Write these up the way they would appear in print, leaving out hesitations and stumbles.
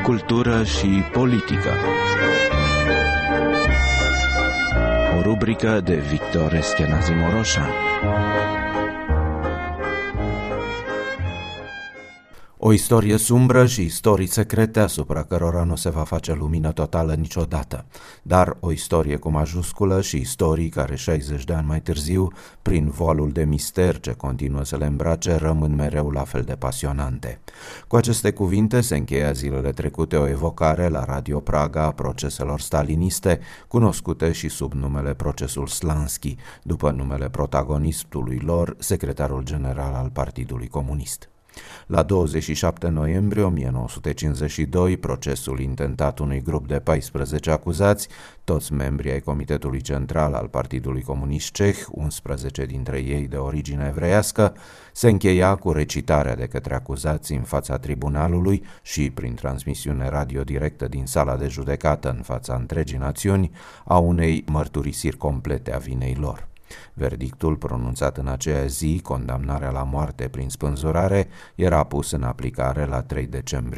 Cultură și politică. O rubrică de Victor Eschenazi Moroșan. O istorie sumbră și istorii secrete asupra cărora nu se va face lumină totală niciodată, dar o istorie cu majusculă și istorii care 60 de ani mai târziu, prin voalul de mister ce continuă să le îmbrace, rămân mereu la fel de pasionante. Cu aceste cuvinte se încheia zilele trecute o evocare la Radio Praga a proceselor staliniste, cunoscute și sub numele Procesul Slansky, după numele protagonistului lor, secretarul general al Partidului Comunist. La 27 noiembrie 1952, procesul intentat unui grup de 14 acuzați, toți membrii ai Comitetului Central al Partidului Comunist Ceh, 11 dintre ei de origine evreiască, se încheia cu recitarea de către acuzați în fața tribunalului și, prin transmisiune radio directă din sala de judecată în fața întregii națiuni, a unei mărturisiri complete a vinei lor. Verdictul pronunțat în aceea zi, condamnarea la moarte prin spânzurare, era pus în aplicare la 3 decembrie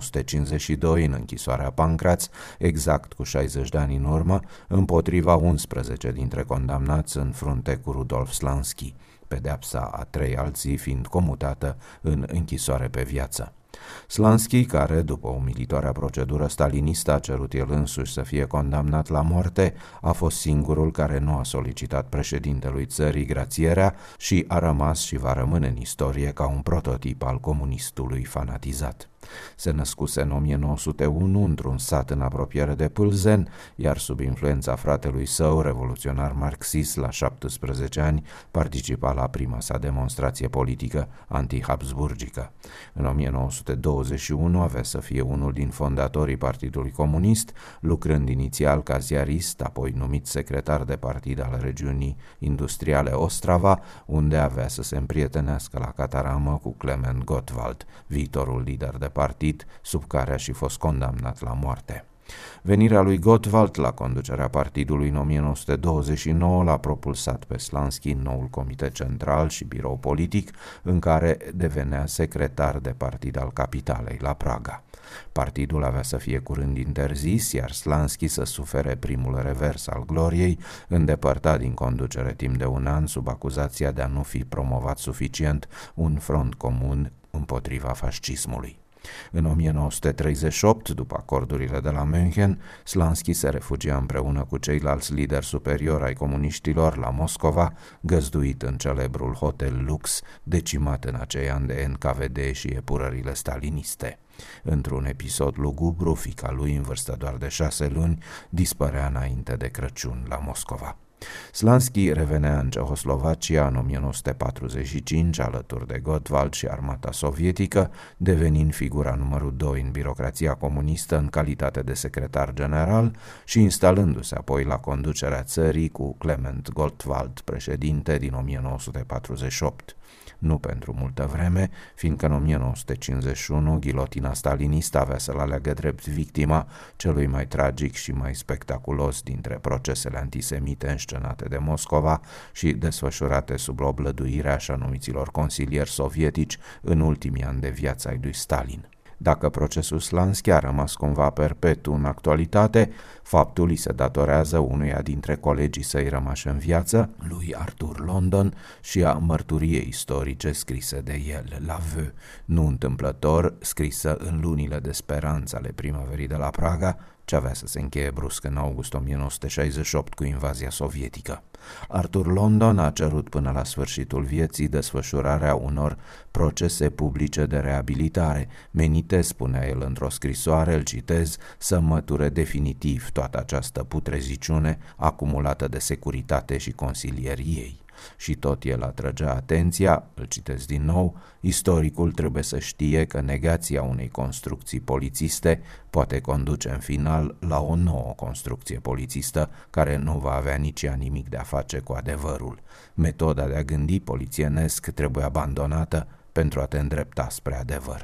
1952 în închisoarea Pancraț, exact cu 60 de ani în urmă, împotriva 11 dintre condamnați în frunte cu Rudolf Slansky, pedeapsa a 3 alții fiind comutată în închisoare pe viață. Slansky, care, după umilitoarea procedură stalinistă, a cerut el însuși să fie condamnat la moarte, a fost singurul care nu a solicitat președintelui țării grațierea și a rămas și va rămâne în istorie ca un prototip al comunistului fanatizat. Se născuse în 1901 într-un sat în apropiere de Pâlzen, iar sub influența fratelui său, revoluționar marxist, la 17 ani, participa la prima sa demonstrație politică anti-habsburgică. În 1921 avea să fie unul din fondatorii Partidului Comunist, lucrând inițial ca ziarist, apoi numit secretar de partid al regiunii industriale Ostrava, unde avea să se împrietenească la cataramă cu Clement Gottwald, viitorul lider de partid, sub care a și fost condamnat la moarte. Venirea lui Gottwald la conducerea partidului în 1929 l-a propulsat pe Slansky în noul comitet central și birou politic, în care devenea secretar de partid al capitalei, la Praga. Partidul avea să fie curând interzis, iar Slansky să sufere primul revers al gloriei, îndepărtat din conducere timp de un an sub acuzația de a nu fi promovat suficient un front comun împotriva fascismului. În 1938, după acordurile de la München, Slansky se refugia împreună cu ceilalți lideri superiori ai comuniștilor la Moscova, găzduit în celebrul Hotel Lux, decimat în acei ani de NKVD și epurările staliniste. Într-un episod lugubru, fiica lui, în vârstă doar de 6 luni, dispărea înainte de Crăciun la Moscova. Slansky revenea în Cehoslovacia în 1945 alături de Gottwald și armata sovietică, devenind figura numărul 2 în birocrația comunistă în calitate de secretar general și instalându-se apoi la conducerea țării cu Clement Gottwald președinte din 1948. Nu pentru multă vreme, fiindcă în 1951 ghilotina stalinistă avea să-l aleagă drept victima celui mai tragic și mai spectaculos dintre procesele antisemite înscenate de Moscova și desfășurate sub oblăduirea așa numiților consilieri sovietici în ultimii ani de viață ai lui Stalin. Dacă procesul Slansky a rămas cumva perpetu în actualitate, faptul îi se datorează unuia dintre colegii săi rămași în viață, lui Arthur London, și a mărturiei istorice scrise de el, La Vœu, nu întâmplător, scrisă în lunile de speranță ale primăverii de la Praga, ce avea să se încheie brusc în august 1968 cu invazia sovietică. Arthur London a cerut până la sfârșitul vieții desfășurarea unor procese publice de reabilitare, menite, spunea el într-o scrisoare, îl citez, să măture definitiv toată această putreziciune acumulată de securitate și consilierii. Și tot el atrăgea atenția, îl citesc din nou, istoricul trebuie să știe că negația unei construcții polițiste poate conduce în final la o nouă construcție polițistă care nu va avea nici ea nimic de a face cu adevărul. Metoda de a gândi polițienesc trebuie abandonată pentru a te îndrepta spre adevăr.